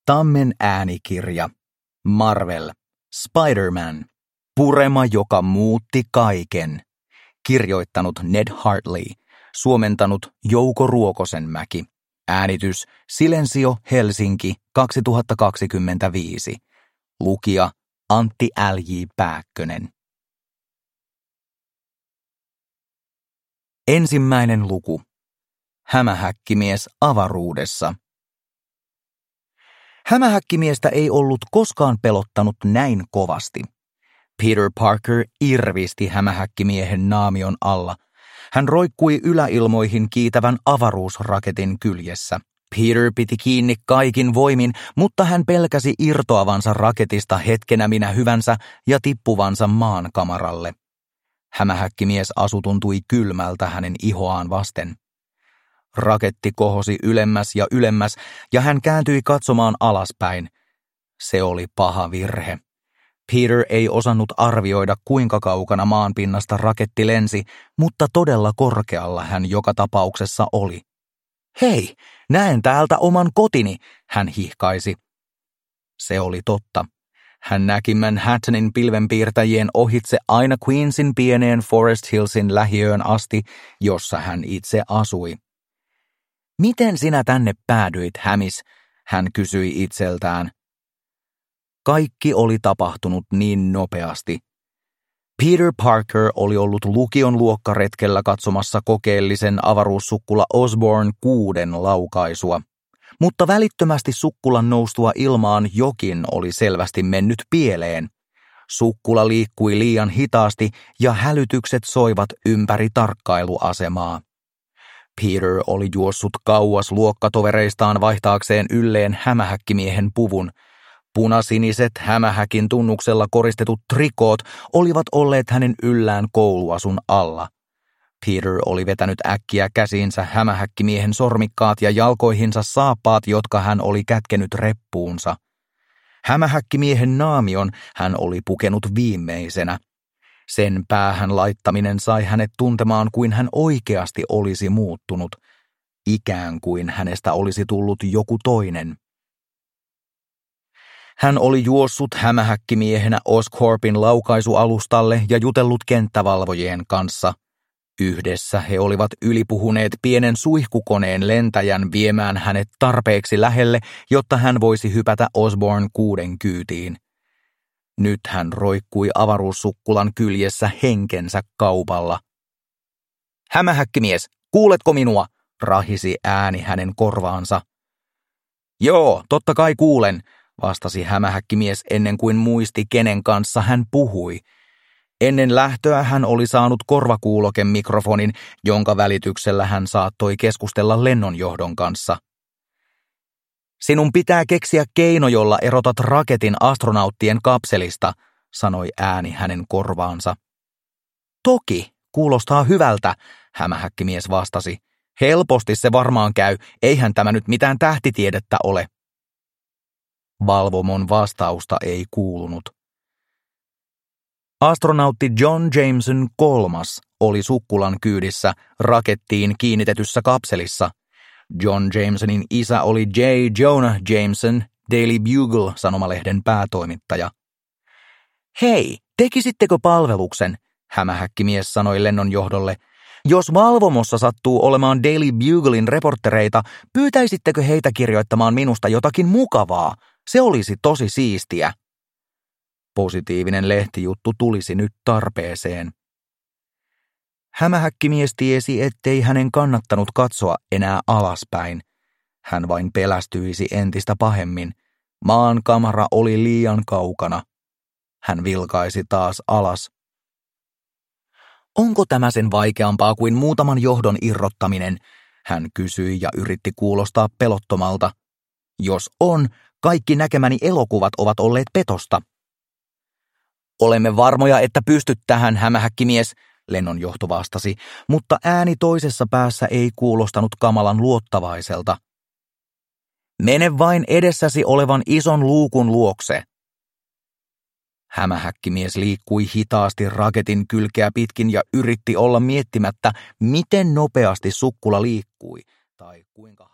Tammen äänikirja. Marvel. Spider-Man. Purema, joka muutti kaiken. Kirjoittanut Ned Hartley. Suomentanut Jouko Ruokosenmäki. Äänitys Silensio Helsinki 2025. Lukija Antti L.J. Pääkkönen. Ensimmäinen luku. Hämähäkkimies avaruudessa. Hämähäkkimiestä ei ollut koskaan pelottanut näin kovasti. Peter Parker irvisti hämähäkkimiehen naamion alla. Hän roikkui yläilmoihin kiitävän avaruusraketin kyljessä. Peter piti kiinni kaikin voimin, mutta hän pelkäsi irtoavansa raketista hetkenä minä hyvänsä ja tippuvansa maan kamaralle. Hämähäkkimies asu tuntui kylmältä hänen ihoaan vasten. Raketti kohosi ylemmäs ja hän kääntyi katsomaan alaspäin. Se oli paha virhe. Peter ei osannut arvioida, kuinka kaukana maanpinnasta raketti lensi, mutta todella korkealla hän joka tapauksessa oli. Hei, näen täältä oman kotini, hän hihkaisi. Se oli totta. Hän näki Manhattanin pilvenpiirtäjien ohitse aina Queensin pieneen Forest Hillsin lähiöön asti, jossa hän itse asui. Miten sinä tänne päädyit, Hämis? Hän kysyi itseltään. Kaikki oli tapahtunut niin nopeasti. Peter Parker oli ollut lukion luokkaretkellä katsomassa kokeellisen avaruussukkula Osborn 6 laukaisua. Mutta välittömästi sukkulan noustua ilmaan jokin oli selvästi mennyt pieleen. Sukkula liikkui liian hitaasti ja hälytykset soivat ympäri tarkkailuasemaa. Peter oli juossut kauas luokkatovereistaan vaihtaakseen ylleen hämähäkkimiehen puvun. Punasiniset hämähäkin tunnuksella koristetut trikoot olivat olleet hänen yllään kouluasun alla. Peter oli vetänyt äkkiä käsiinsä hämähäkkimiehen sormikkaat ja jalkoihinsa saappaat, jotka hän oli kätkenyt reppuunsa. Hämähäkkimiehen naamion hän oli pukenut viimeisenä. Sen päähän laittaminen sai hänet tuntemaan kuin hän oikeasti olisi muuttunut, ikään kuin hänestä olisi tullut joku toinen. Hän oli juossut hämähäkkimiehenä Oscorpin laukaisualustalle ja jutellut kenttävalvojien kanssa. Yhdessä he olivat ylipuhuneet pienen suihkukoneen lentäjän viemään hänet tarpeeksi lähelle, jotta hän voisi hypätä Osborn 6 kyytiin. Nyt hän roikkui avaruussukkulan kyljessä henkensä kaupalla. Hämähäkkimies, kuuletko minua? Rahisi ääni hänen korvaansa. Joo, totta kai kuulen, vastasi hämähäkkimies ennen kuin muisti, kenen kanssa hän puhui. Ennen lähtöä hän oli saanut korvakuulokemikrofonin, jonka välityksellä hän saattoi keskustella lennonjohdon kanssa. Sinun pitää keksiä keino, jolla erotat raketin astronauttien kapselista, sanoi ääni hänen korvaansa. Toki, kuulostaa hyvältä, hämähäkkimies vastasi. Helposti se varmaan käy, eihän tämä nyt mitään tähtitiedettä ole. Valvomon vastausta ei kuulunut. Astronautti John Jameson III oli sukkulan kyydissä rakettiin kiinnitetyssä kapselissa. John Jamesonin isä oli J. Jonah Jameson, Daily Bugle-sanomalehden päätoimittaja. Hei, tekisittekö palveluksen, hämähäkkimies sanoi lennonjohdolle. Jos valvomossa sattuu olemaan Daily Buglein reporttereita, pyytäisittekö heitä kirjoittamaan minusta jotakin mukavaa? Se olisi tosi siistiä. Positiivinen lehtijuttu tulisi nyt tarpeeseen. Hämähäkkimies tiesi, ettei hänen kannattanut katsoa enää alaspäin. Hän vain pelästyisi entistä pahemmin. Maan kamara oli liian kaukana. Hän vilkaisi taas alas. Onko tämä sen vaikeampaa kuin muutaman johdon irrottaminen? Hän kysyi ja yritti kuulostaa pelottomalta. Jos on, kaikki näkemäni elokuvat ovat olleet petosta. Olemme varmoja, että pystyt tähän, hämähäkkimies, lennonjohto vastasi, mutta ääni toisessa päässä ei kuulostanut kamalan luottavaiselta. Mene vain edessäsi olevan ison luukun luokse. Hämähäkkimies liikkui hitaasti raketin kylkeä pitkin ja yritti olla miettimättä, miten nopeasti sukkula liikkui tai kuinka